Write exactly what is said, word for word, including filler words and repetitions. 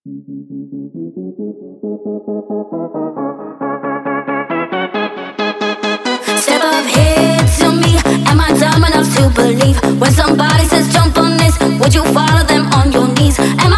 Step up here to me. Am I dumb enough to believe when somebody says jump on this? Would you follow them on your knees? Am